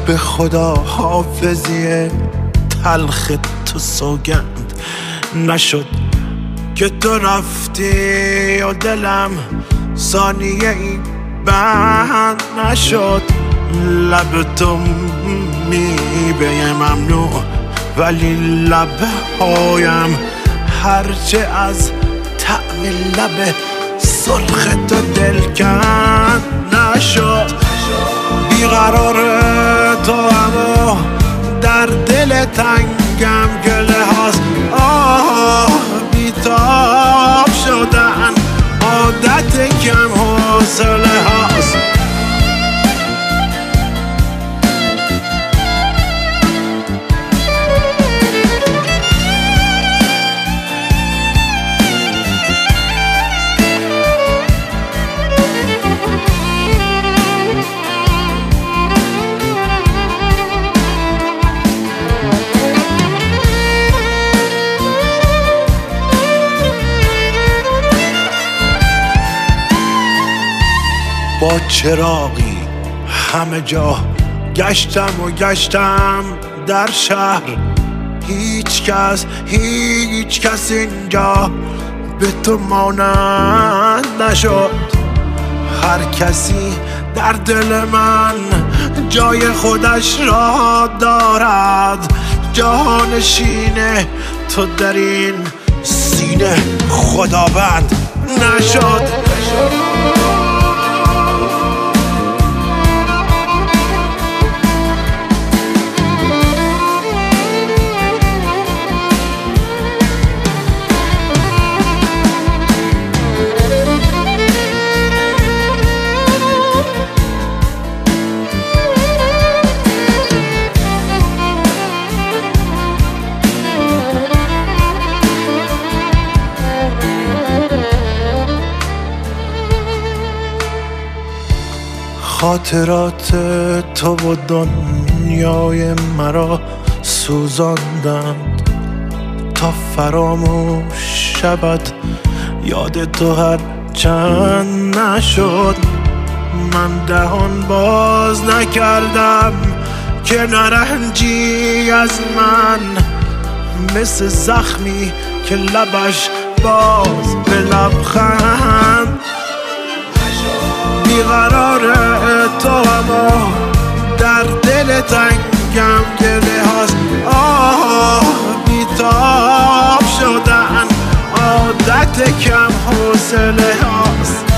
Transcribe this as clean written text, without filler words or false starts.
به خدا حافظی تلخ تو سوگند نشد که تو رفتی و دلم ثانیه ای بند نشد. لب تو میوه ممنوع ولی لبهایم هرچه از طعم لب سرخ تو دلکند نشد. بیقرار تو اما در دل تنگم گله هاست. بیتاب شدن عادت کم حوصله هاست. با چراغی همه جا گشتم در شهر. هیچ کس اینجا به تو مانند نشد. هر کسی در دل من جای خودش را دارد. جانشین تو در این سینه خداوند نشد. خاطرات تو و دنیای مرا سوزاندند تا فراموش شود یاد تو هر چند نشد. من دهان باز نکردم که نرنجی از من مثل زخمی که لبش باز به لبخند. بیقرار تو اما در دل تنگم گله هاست. بیتاب شدن عادت کم حوصله هاست.